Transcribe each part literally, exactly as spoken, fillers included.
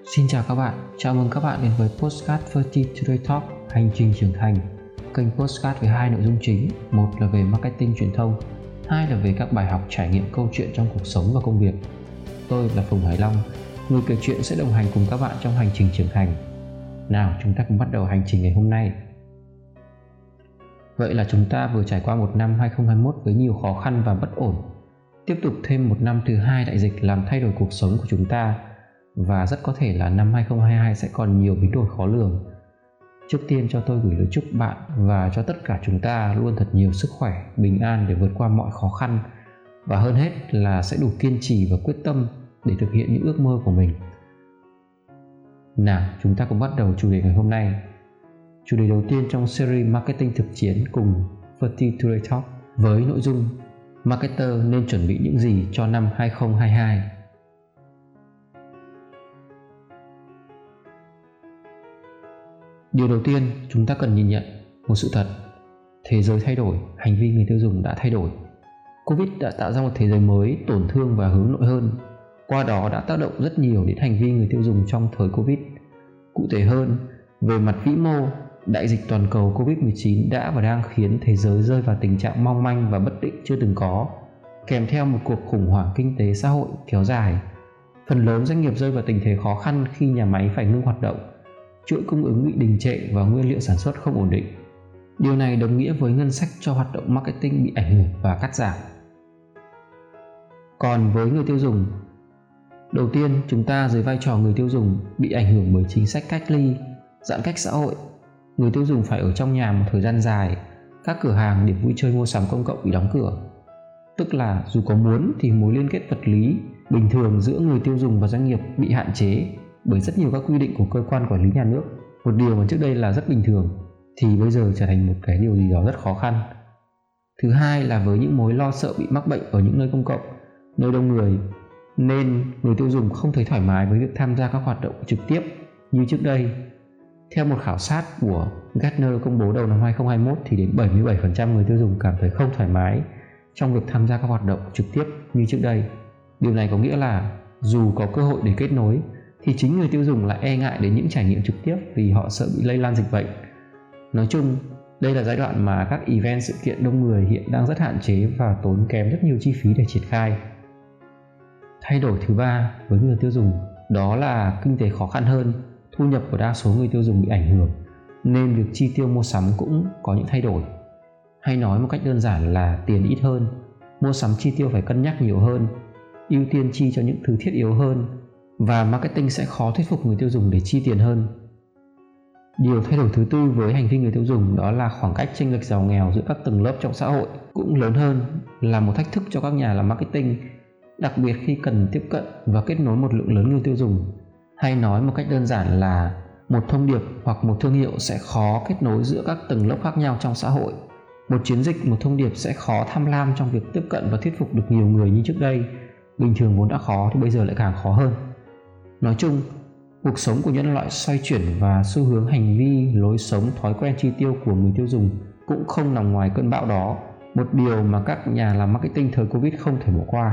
Xin chào các bạn, chào mừng các bạn đến với Podcast ba mươi Today Talk, hành trình trưởng thành. Kênh podcast với hai nội dung chính, một là về marketing truyền thông, hai là về các bài học trải nghiệm câu chuyện trong cuộc sống và công việc. Tôi là Phùng Hải Long, người kể chuyện sẽ đồng hành cùng các bạn trong hành trình trưởng thành. Nào, chúng ta cùng bắt đầu hành trình ngày hôm nay. Vậy là chúng ta vừa trải qua một năm hai không hai mốt với nhiều khó khăn và bất ổn. Tiếp tục thêm một năm thứ hai đại dịch làm thay đổi cuộc sống của chúng ta, và rất có thể là năm hai không hai hai sẽ còn nhiều biến đổi khó lường. Trước tiên cho tôi gửi lời chúc bạn và cho tất cả chúng ta luôn thật nhiều sức khỏe, bình an để vượt qua mọi khó khăn, và hơn hết là sẽ đủ kiên trì và quyết tâm để thực hiện những ước mơ của mình. Nào, chúng ta cùng bắt đầu chủ đề ngày hôm nay. Chủ đề đầu tiên trong series Marketing thực chiến cùng ba mươi Today Talk với nội dung Marketer nên chuẩn bị những gì cho năm hai không hai hai. Điều đầu tiên, chúng ta cần nhìn nhận một sự thật. Thế giới thay đổi, hành vi người tiêu dùng đã thay đổi. Covid đã tạo ra một thế giới mới, tổn thương và hướng nội hơn. Qua đó đã tác động rất nhiều đến hành vi người tiêu dùng trong thời Covid. Cụ thể hơn, về mặt vĩ mô, đại dịch toàn cầu Covid mười chín đã và đang khiến thế giới rơi vào tình trạng mong manh và bất định chưa từng có, kèm theo một cuộc khủng hoảng kinh tế xã hội kéo dài. Phần lớn doanh nghiệp rơi vào tình thế khó khăn khi nhà máy phải ngưng hoạt động, chuỗi cung ứng bị đình trệ và nguyên liệu sản xuất không ổn định. Điều này đồng nghĩa với ngân sách cho hoạt động marketing bị ảnh hưởng và cắt giảm. Còn với người tiêu dùng, đầu tiên chúng ta dưới vai trò người tiêu dùng bị ảnh hưởng bởi chính sách cách ly, giãn cách xã hội. Người tiêu dùng phải ở trong nhà một thời gian dài, các cửa hàng, điểm vui chơi mua sắm công cộng bị đóng cửa. Tức là dù có muốn thì mối liên kết vật lý bình thường giữa người tiêu dùng và doanh nghiệp bị hạn chế bởi rất nhiều các quy định của cơ quan quản lý nhà nước. Một điều mà trước đây là rất bình thường thì bây giờ trở thành một cái điều gì đó rất khó khăn. Thứ hai là với những mối lo sợ bị mắc bệnh ở những nơi công cộng, nơi đông người, nên người tiêu dùng không thấy thoải mái với việc tham gia các hoạt động trực tiếp như trước đây. Theo một khảo sát của Gartner công bố đầu năm hai không hai mốt thì đến bảy mươi bảy phần trăm người tiêu dùng cảm thấy không thoải mái trong việc tham gia các hoạt động trực tiếp như trước đây. Điều này có nghĩa là dù có cơ hội để kết nối thì chính người tiêu dùng lại e ngại đến những trải nghiệm trực tiếp vì họ sợ bị lây lan dịch bệnh. Nói chung, đây là giai đoạn mà các event sự kiện đông người hiện đang rất hạn chế và tốn kém rất nhiều chi phí để triển khai. Thay đổi thứ ba với người tiêu dùng đó là kinh tế khó khăn hơn, thu nhập của đa số người tiêu dùng bị ảnh hưởng, nên việc chi tiêu mua sắm cũng có những thay đổi. Hay nói một cách đơn giản là tiền ít hơn, mua sắm chi tiêu phải cân nhắc nhiều hơn, ưu tiên chi cho những thứ thiết yếu hơn, và marketing sẽ khó thuyết phục người tiêu dùng để chi tiền hơn. Điều thay đổi thứ tư với hành vi người tiêu dùng đó là khoảng cách chênh lệch giàu nghèo giữa các tầng lớp trong xã hội cũng lớn hơn, là một thách thức cho các nhà làm marketing, đặc biệt khi cần tiếp cận và kết nối một lượng lớn người tiêu dùng. Hay nói một cách đơn giản là một thông điệp hoặc một thương hiệu sẽ khó kết nối giữa các tầng lớp khác nhau trong xã hội. Một chiến dịch, một thông điệp sẽ khó tham lam trong việc tiếp cận và thuyết phục được nhiều người như trước đây. Bình thường vốn đã khó thì bây giờ lại càng khó hơn. Nói chung, cuộc sống của nhân loại xoay chuyển và xu hướng hành vi, lối sống, thói quen chi tiêu của người tiêu dùng cũng không nằm ngoài cơn bão đó, một điều mà các nhà làm marketing thời Covid không thể bỏ qua.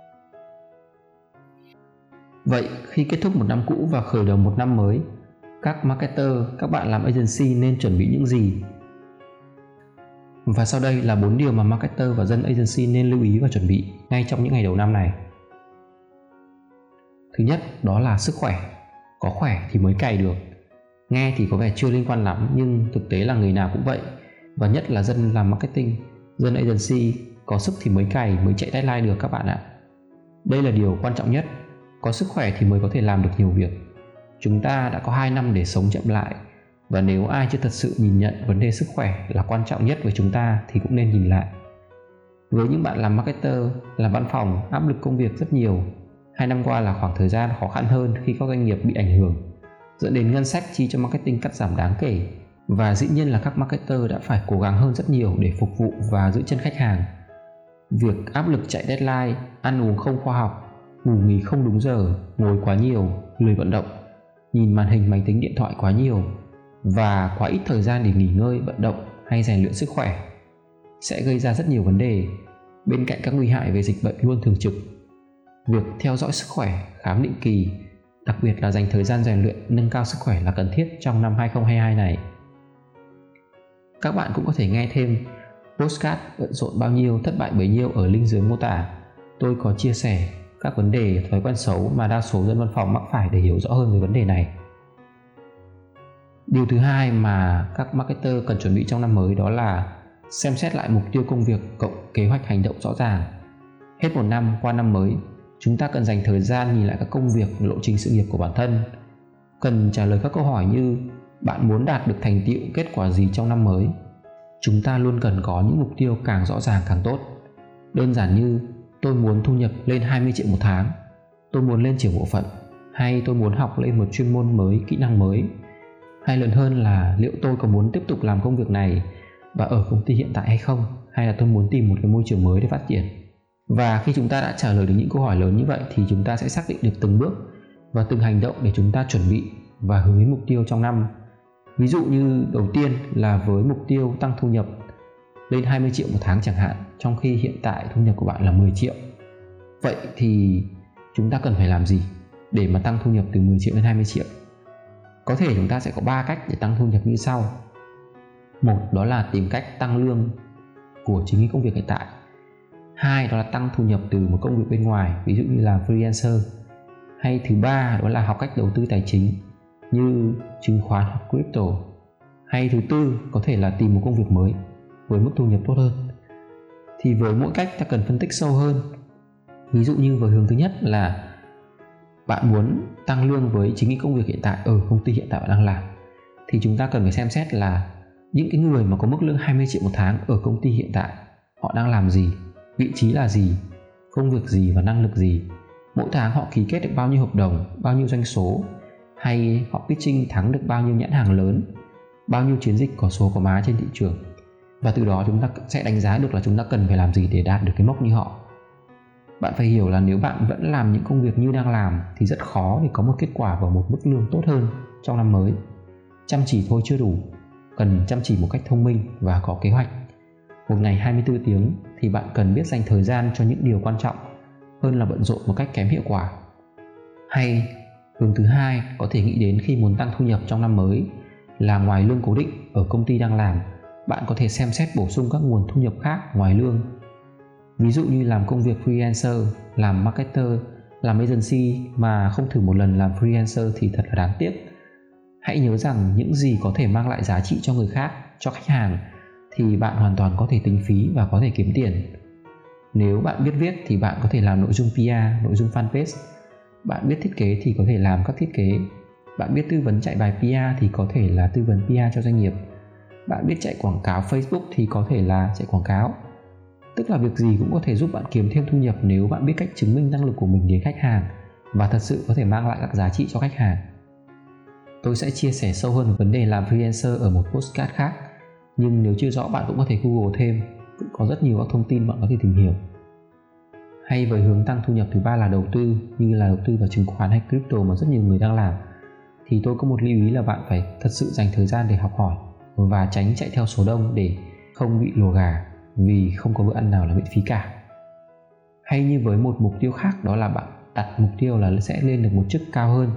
Vậy khi kết thúc một năm cũ và khởi đầu một năm mới, các marketer, các bạn làm agency nên chuẩn bị những gì? Và sau đây là bốn điều mà marketer và dân agency nên lưu ý và chuẩn bị ngay trong những ngày đầu năm này. Thứ nhất đó là sức khỏe. Có khỏe thì mới cày được. Nghe thì có vẻ chưa liên quan lắm, nhưng thực tế là người nào cũng vậy. Và nhất là dân làm marketing, dân agency, có sức thì mới cày, mới chạy deadline được các bạn ạ. Đây là điều quan trọng nhất. Có sức khỏe thì mới có thể làm được nhiều việc. Chúng ta đã có hai năm để sống chậm lại, và nếu ai chưa thật sự nhìn nhận vấn đề sức khỏe là quan trọng nhất với chúng ta thì cũng nên nhìn lại. Với những bạn làm marketer, làm văn phòng, áp lực công việc rất nhiều. Hai năm qua là khoảng thời gian khó khăn hơn khi các doanh nghiệp bị ảnh hưởng, dẫn đến ngân sách chi cho marketing cắt giảm đáng kể. Và dĩ nhiên là các marketer đã phải cố gắng hơn rất nhiều để phục vụ và giữ chân khách hàng. Việc áp lực chạy deadline, ăn uống không khoa học, ngủ nghỉ không đúng giờ, ngồi quá nhiều, lười vận động, nhìn màn hình máy tính điện thoại quá nhiều và quá ít thời gian để nghỉ ngơi, vận động hay rèn luyện sức khỏe sẽ gây ra rất nhiều vấn đề. Bên cạnh các nguy hại về dịch bệnh luôn thường trực, việc theo dõi sức khỏe, khám định kỳ, Đặc biệt là dành thời gian rèn luyện nâng cao sức khỏe là cần thiết trong năm hai không hai hai này. Các bạn cũng có thể nghe thêm podcast bận rộn bao nhiêu thất bại bấy nhiêu ở link dưới mô tả. Tôi có chia sẻ các vấn đề thói quen xấu mà đa số dân văn phòng mắc phải để hiểu rõ hơn về vấn đề này. Điều thứ hai mà các marketer cần chuẩn bị trong năm mới đó là xem xét lại mục tiêu công việc cộng kế hoạch hành động rõ ràng. Hết một năm qua năm mới, chúng ta cần dành thời gian nhìn lại các công việc, lộ trình sự nghiệp của bản thân. Cần trả lời các câu hỏi như bạn muốn đạt được thành tựu, kết quả gì trong năm mới. Chúng ta luôn cần có những mục tiêu càng rõ ràng càng tốt. Đơn giản như tôi muốn thu nhập lên hai mươi triệu một tháng, tôi muốn lên trưởng bộ phận, hay tôi muốn học lên một chuyên môn mới, kỹ năng mới. Hay lớn hơn là liệu tôi có muốn tiếp tục làm công việc này và ở công ty hiện tại hay không, hay là tôi muốn tìm một cái môi trường mới để phát triển. Và khi chúng ta đã trả lời được những câu hỏi lớn như vậy thì chúng ta sẽ xác định được từng bước và từng hành động để chúng ta chuẩn bị và hướng đến mục tiêu trong năm. Ví dụ như đầu tiên là với mục tiêu tăng thu nhập lên hai mươi triệu một tháng chẳng hạn, trong khi hiện tại thu nhập của bạn là mười triệu. Vậy thì chúng ta cần phải làm gì để mà tăng thu nhập từ mười triệu lên hai mươi triệu? Có thể chúng ta sẽ có ba cách để tăng thu nhập như sau. Một, đó là tìm cách tăng lương của chính cái công việc hiện tại. Hai, đó là tăng thu nhập từ một công việc bên ngoài, ví dụ như là freelancer. Hay thứ ba, đó là học cách đầu tư tài chính như chứng khoán hoặc crypto. Hay thứ tư, có thể là tìm một công việc mới với mức thu nhập tốt hơn. Thì với mỗi cách ta cần phân tích sâu hơn. Ví dụ như với hướng thứ nhất là bạn muốn tăng lương với chính cái công việc hiện tại ở công ty hiện tại bạn đang làm, thì chúng ta cần phải xem xét là những cái người mà có mức lương hai mươi triệu một tháng ở công ty hiện tại, họ đang làm gì, vị trí là gì, công việc gì và năng lực gì, mỗi tháng họ ký kết được bao nhiêu hợp đồng, bao nhiêu doanh số, hay họ pitching thắng được bao nhiêu nhãn hàng lớn, bao nhiêu chiến dịch có số có má trên thị trường. Và từ đó chúng ta sẽ đánh giá được là chúng ta cần phải làm gì để đạt được cái mốc như họ. Bạn phải hiểu là nếu bạn vẫn làm những công việc như đang làm thì rất khó để có một kết quả và một mức lương tốt hơn trong năm mới. Chăm chỉ thôi chưa đủ, cần chăm chỉ một cách thông minh và có kế hoạch. Một ngày hai mươi bốn tiếng thì bạn cần biết dành thời gian cho những điều quan trọng hơn là bận rộn một cách kém hiệu quả. Hay hướng thứ hai có thể nghĩ đến khi muốn tăng thu nhập trong năm mới là ngoài lương cố định ở công ty đang làm, bạn có thể xem xét bổ sung các nguồn thu nhập khác ngoài lương. Ví dụ như làm công việc freelancer, làm marketer, làm agency mà không thử một lần làm freelancer thì thật là đáng tiếc. Hãy nhớ rằng những gì có thể mang lại giá trị cho người khác, cho khách hàng thì bạn hoàn toàn có thể tính phí và có thể kiếm tiền. Nếu bạn biết viết thì bạn có thể làm nội dung pê e rờ, nội dung fanpage. Bạn biết thiết kế thì có thể làm các thiết kế. Bạn biết tư vấn chạy bài pê e rờ thì có thể là tư vấn pê e rờ cho doanh nghiệp. Bạn biết chạy quảng cáo Facebook thì có thể là chạy quảng cáo. Tức là việc gì cũng có thể giúp bạn kiếm thêm thu nhập nếu bạn biết cách chứng minh năng lực của mình đến khách hàng và thật sự có thể mang lại các giá trị cho khách hàng. Tôi sẽ chia sẻ sâu hơn về vấn đề làm freelancer ở một podcast khác, nhưng nếu chưa rõ bạn cũng có thể Google thêm, cũng có rất nhiều các thông tin bạn có thể tìm hiểu. Hay với hướng tăng thu nhập thứ ba là đầu tư, như là đầu tư vào chứng khoán hay crypto mà rất nhiều người đang làm, thì tôi có một lưu ý là bạn phải thật sự dành thời gian để học hỏi và tránh chạy theo số đông để không bị lùa gà, vì không có bữa ăn nào là miễn phí cả. Hay như với một mục tiêu khác, đó là bạn đặt mục tiêu là sẽ lên được một chức cao hơn,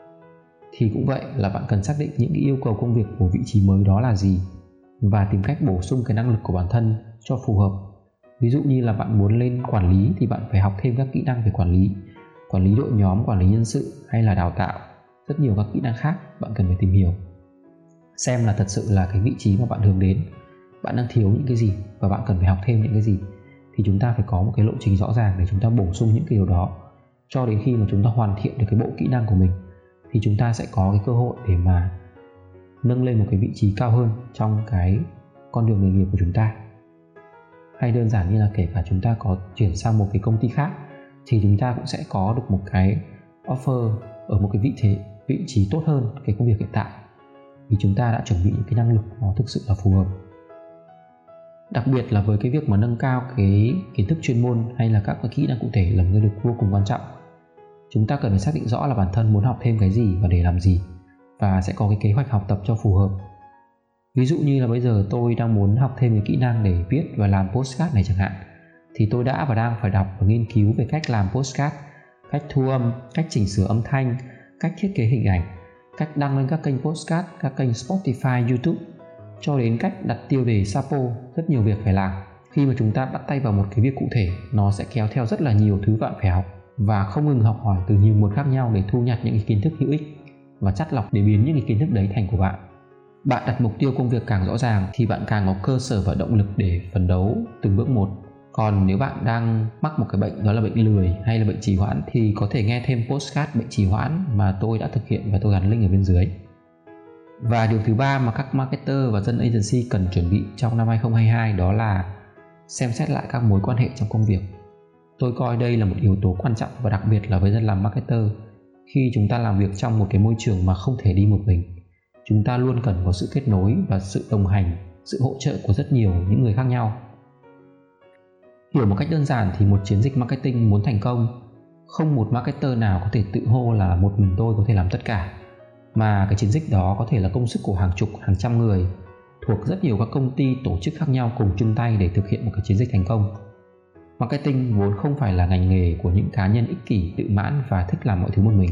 thì cũng vậy, là bạn cần xác định những cái yêu cầu công việc của vị trí mới đó là gì và tìm cách bổ sung cái năng lực của bản thân cho phù hợp. Ví dụ như là bạn muốn lên quản lý thì bạn phải học thêm các kỹ năng về quản lý, quản lý đội nhóm, quản lý nhân sự hay là đào tạo. Rất nhiều các kỹ năng khác bạn cần phải tìm hiểu, xem là thật sự là cái vị trí mà bạn hướng đến, bạn đang thiếu những cái gì và bạn cần phải học thêm những cái gì. Thì chúng ta phải có một cái lộ trình rõ ràng để chúng ta bổ sung những cái điều đó, cho đến khi mà chúng ta hoàn thiện được cái bộ kỹ năng của mình thì chúng ta sẽ có cái cơ hội để mà nâng lên một cái vị trí cao hơn trong cái con đường nghề nghiệp của chúng ta. Hay đơn giản như là kể cả chúng ta có chuyển sang một cái công ty khác thì chúng ta cũng sẽ có được một cái offer ở một cái vị thế vị trí tốt hơn cái công việc hiện tại, vì chúng ta đã chuẩn bị những cái năng lực nó thực sự là phù hợp. Đặc biệt là với cái việc mà nâng cao cái kiến thức chuyên môn hay là các cái kỹ năng cụ thể là một cái điều vô cùng quan trọng. Chúng ta cần phải xác định rõ là bản thân muốn học thêm cái gì và để làm gì, và sẽ có cái kế hoạch học tập cho phù hợp. Ví dụ như là bây giờ tôi đang muốn học thêm cái kỹ năng để viết và làm podcast này chẳng hạn, thì tôi đã và đang phải đọc và nghiên cứu về cách làm podcast, cách thu âm, cách chỉnh sửa âm thanh, cách thiết kế hình ảnh, cách đăng lên các kênh podcast, các kênh Spotify, YouTube, cho đến cách đặt tiêu đề Sapo. Rất nhiều việc phải làm. Khi mà chúng ta bắt tay vào một cái việc cụ thể, nó sẽ kéo theo rất là nhiều thứ bạn phải học và không ngừng học hỏi từ nhiều nguồn khác nhau để thu nhặt những cái kiến thức hữu ích và chắt lọc để biến những cái kiến thức đấy thành của bạn. Bạn đặt mục tiêu công việc càng rõ ràng thì bạn càng có cơ sở và động lực để phấn đấu từng bước một. Còn nếu bạn đang mắc một cái bệnh đó là bệnh lười hay là bệnh trì hoãn thì có thể nghe thêm podcast bệnh trì hoãn mà tôi đã thực hiện và tôi gắn link ở bên dưới. Và điều thứ ba mà các marketer và dân agency cần chuẩn bị trong năm hai không hai hai đó là xem xét lại các mối quan hệ trong công việc. Tôi coi đây là một yếu tố quan trọng và đặc biệt là với dân làm marketer. Khi chúng ta làm việc trong một cái môi trường mà không thể đi một mình, chúng ta luôn cần có sự kết nối và sự đồng hành, sự hỗ trợ của rất nhiều những người khác nhau. Hiểu một cách đơn giản thì một chiến dịch marketing muốn thành công, không một marketer nào có thể tự hô là một mình tôi có thể làm tất cả, mà cái chiến dịch đó có thể là công sức của hàng chục, hàng trăm người thuộc rất nhiều các công ty, tổ chức khác nhau cùng chung tay để thực hiện một cái chiến dịch thành công. Marketing vốn không phải là ngành nghề của những cá nhân ích kỷ, tự mãn và thích làm mọi thứ một mình.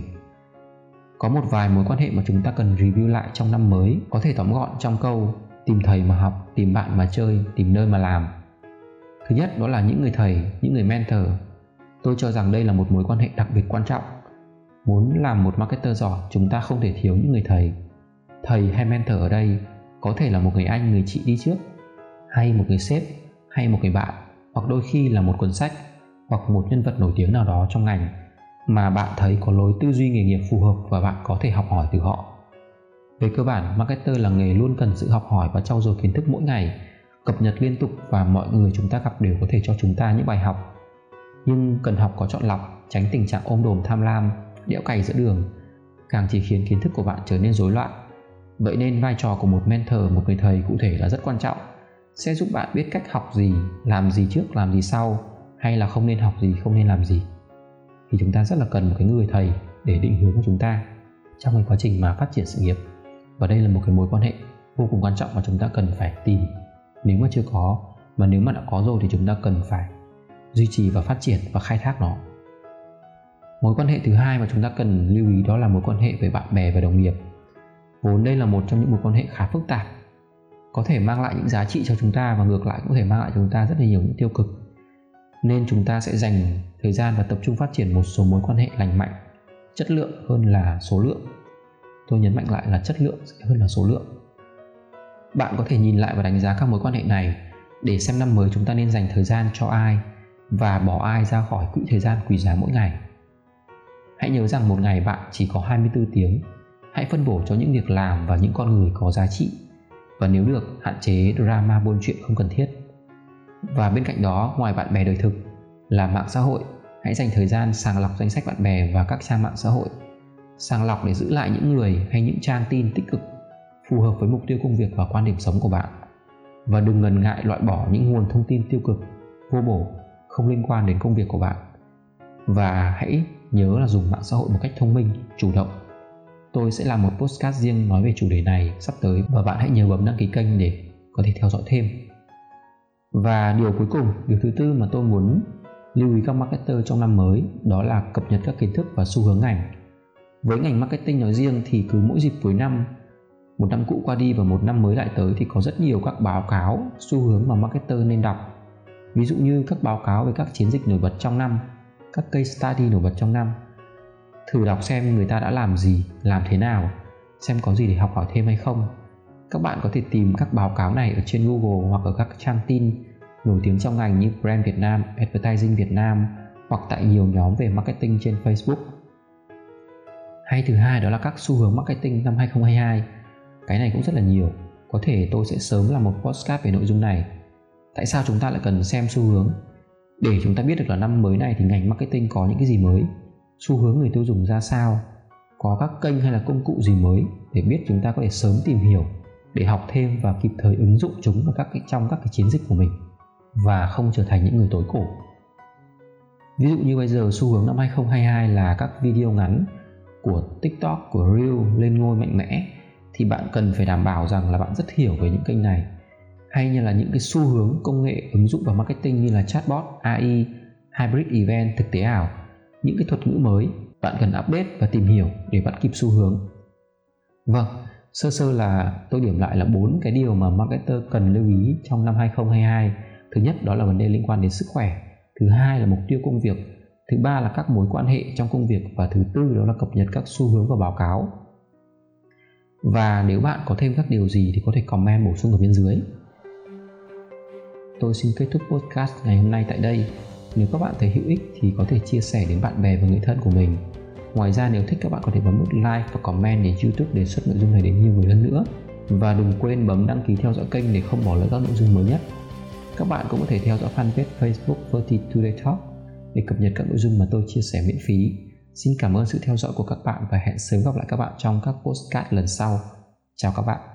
Có một vài mối quan hệ mà chúng ta cần review lại trong năm mới, có thể tóm gọn trong câu tìm thầy mà học, tìm bạn mà chơi, tìm nơi mà làm. Thứ nhất đó là những người thầy, những người mentor. Tôi cho rằng đây là một mối quan hệ đặc biệt quan trọng. Muốn làm một marketer giỏi, chúng ta không thể thiếu những người thầy. Thầy hay mentor ở đây có thể là một người anh, người chị đi trước, hay một người sếp, hay một người bạn, hoặc đôi khi là một cuốn sách, hoặc một nhân vật nổi tiếng nào đó trong ngành mà bạn thấy có lối tư duy nghề nghiệp phù hợp và bạn có thể học hỏi từ họ. Về cơ bản, marketer là nghề luôn cần sự học hỏi và trau dồi kiến thức mỗi ngày, cập nhật liên tục và mọi người chúng ta gặp đều có thể cho chúng ta những bài học. Nhưng cần học có chọn lọc, tránh tình trạng ôm đồm tham lam, đẽo cày giữa đường, càng chỉ khiến kiến thức của bạn trở nên rối loạn. Vậy nên vai trò của một mentor, một người thầy cụ thể là rất quan trọng, sẽ giúp bạn biết cách học gì, làm gì trước, làm gì sau, hay là không nên học gì, không nên làm gì. Thì chúng ta rất là cần một cái người thầy để định hướng của chúng ta trong cái quá trình mà phát triển sự nghiệp. Và đây là một cái mối quan hệ vô cùng quan trọng mà chúng ta cần phải tìm nếu mà chưa có, mà nếu mà đã có rồi thì chúng ta cần phải duy trì và phát triển và khai thác nó. Mối quan hệ thứ hai mà chúng ta cần lưu ý đó là mối quan hệ với bạn bè và đồng nghiệp. Vốn đây là một trong những mối quan hệ khá phức tạp, có thể mang lại những giá trị cho chúng ta và ngược lại cũng có thể mang lại cho chúng ta rất là nhiều những tiêu cực. Nên chúng ta sẽ dành thời gian và tập trung phát triển một số mối quan hệ lành mạnh, chất lượng hơn là số lượng. Tôi nhấn mạnh lại là chất lượng hơn là số lượng. Bạn có thể nhìn lại và đánh giá các mối quan hệ này để xem năm mới chúng ta nên dành thời gian cho ai và bỏ ai ra khỏi quỹ thời gian quý giá mỗi ngày. Hãy nhớ rằng một ngày bạn chỉ có hai mươi tư tiếng. Hãy phân bổ cho những việc làm và những con người có giá trị. Và nếu được, hạn chế drama buôn chuyện không cần thiết. Và bên cạnh đó, ngoài bạn bè đời thực là mạng xã hội, hãy dành thời gian sàng lọc danh sách bạn bè và các trang mạng xã hội. Sàng lọc để giữ lại những người hay những trang tin tích cực phù hợp với mục tiêu công việc và quan điểm sống của bạn. Và đừng ngần ngại loại bỏ những nguồn thông tin tiêu cực, vô bổ, không liên quan đến công việc của bạn. Và hãy nhớ là dùng mạng xã hội một cách thông minh, chủ động. Tôi sẽ làm một podcast riêng nói về chủ đề này sắp tới và bạn hãy nhớ bấm đăng ký kênh để có thể theo dõi thêm. Và điều cuối cùng, điều thứ tư mà tôi muốn lưu ý các marketer trong năm mới đó là cập nhật các kiến thức và xu hướng ngành. Với ngành marketing nói riêng thì cứ mỗi dịp cuối năm, một năm cũ qua đi và một năm mới lại tới thì có rất nhiều các báo cáo, xu hướng mà marketer nên đọc. Ví dụ như các báo cáo về các chiến dịch nổi bật trong năm, các case study nổi bật trong năm. Thử đọc xem người ta đã làm gì, làm thế nào, xem có gì để học hỏi thêm hay không. Các bạn có thể tìm các báo cáo này ở trên Google hoặc ở các trang tin nổi tiếng trong ngành như Brand Việt Nam, Advertising Việt Nam hoặc tại nhiều nhóm về marketing trên Facebook. Hay thứ hai đó là các xu hướng marketing năm hai không hai hai. Cái này cũng rất là nhiều. Có thể tôi sẽ sớm làm một podcast về nội dung này. Tại sao chúng ta lại cần xem xu hướng? Để chúng ta biết được là năm mới này thì ngành marketing có những cái gì mới, xu hướng người tiêu dùng ra sao, có các kênh hay là công cụ gì mới để biết chúng ta có thể sớm tìm hiểu, để học thêm và kịp thời ứng dụng chúng vào các cái, trong các cái chiến dịch của mình và không trở thành những người tối cổ. Ví dụ như bây giờ xu hướng năm hai không hai hai là các video ngắn của TikTok, của Reel lên ngôi mạnh mẽ, thì bạn cần phải đảm bảo rằng là bạn rất hiểu về những kênh này. Hay như là những cái xu hướng công nghệ ứng dụng vào marketing như là chatbot, a i, hybrid event, thực tế ảo, những cái thuật ngữ mới bạn cần update và tìm hiểu để bắt kịp xu hướng. Vâng, sơ sơ là tôi điểm lại là bốn cái điều mà marketer cần lưu ý trong năm hai không hai hai. Thứ nhất đó là vấn đề liên quan đến sức khỏe, thứ hai là mục tiêu công việc, thứ ba là các mối quan hệ trong công việc, và thứ tư đó là cập nhật các xu hướng và báo cáo. Và nếu bạn có thêm các điều gì thì có thể comment bổ sung ở bên dưới. Tôi xin kết thúc podcast ngày hôm nay tại đây. Nếu các bạn thấy hữu ích thì có thể chia sẻ đến bạn bè và người thân của mình. Ngoài ra nếu thích, các bạn có thể bấm nút like và comment để YouTube đề xuất nội dung này đến nhiều người hơn nữa. Và đừng quên bấm đăng ký theo dõi kênh để không bỏ lỡ các nội dung mới nhất. Các bạn cũng có thể theo dõi fanpage Facebook Verti Today Talk để cập nhật các nội dung mà tôi chia sẻ miễn phí. Xin cảm ơn sự theo dõi của các bạn và hẹn sớm gặp lại các bạn trong các podcast lần sau. Chào các bạn.